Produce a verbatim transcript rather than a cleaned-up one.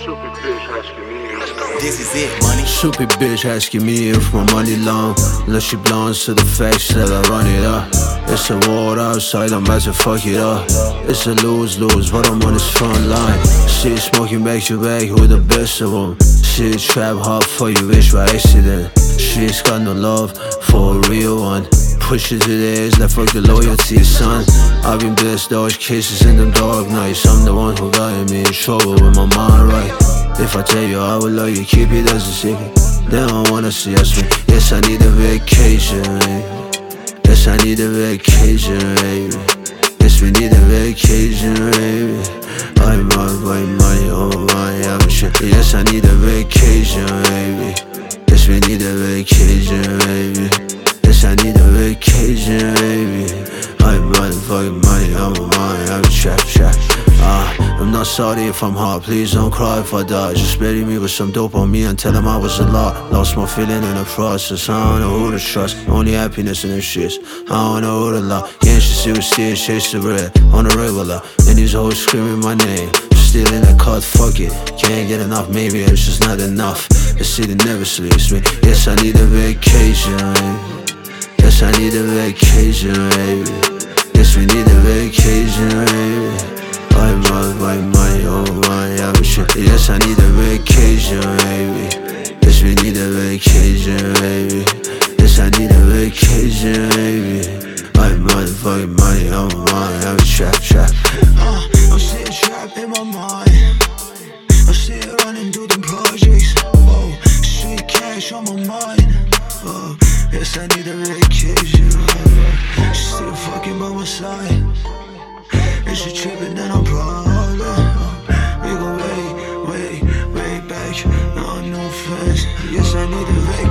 Stupid bitch asking me if This is it, money. Stupid bitch asking me if my money long. Unless she belongs to the facts that I run it up. It's a war outside, I'm about to fuck it up. It's a lose-lose, but I'm on this front line. Shit smoking back to back with the best of them. Shit trap hard for you, bitch, by accident. Shit's got no love for a real one. Push it to the edge, like fuck the loyalty, son. I've been blessed, those cases in them dark nights. I'm the one who got me in trouble with my mind right. If I tell you I will love you, keep it as a secret. They don't wanna see us win. Yes, I need a vacation, baby. Yes, I need a vacation, baby. Yes, we need a vacation, baby. I'm on my money, oh my, I'm shit. Yes, I need a vacation, baby. Yes, we need a vacation, baby. Yes, I need a vacation, baby. I'm motherfucking money, I'm on my, I'm trap, trap. Ah, I'm not sorry if I'm hard, please don't cry if I die. Just bury me with some dope on me and tell them I was a lot. Lost my feeling in the process, I don't know who to trust. Only happiness in them shits, I don't know who to love. Yeah, she still steer, chase the red on the regular. And these hoes screaming my name, still in the cut, fuck it. Can't get enough, maybe it's just not enough. The city never sleeps me, yes I need a vacation, baby. Yes I need a vacation, baby. Yes we need a vacation, baby. I'm on my money, oh my, I'm shit. Yes, I need a vacation, baby. Yes, we need a vacation, baby. Yes, I need a vacation, baby. I'm motherfucking money, oh my, I'm trap, trap. uh, I'm still trapped in my mind. I'm still running through the projects. Oh, sweet cash on my mind. Oh, yes, I need a vacation. Oh, she's still fucking by my side. And she tripping and I'm proud. We go way, way, way back. No, no offense. Yes, I need a vacation.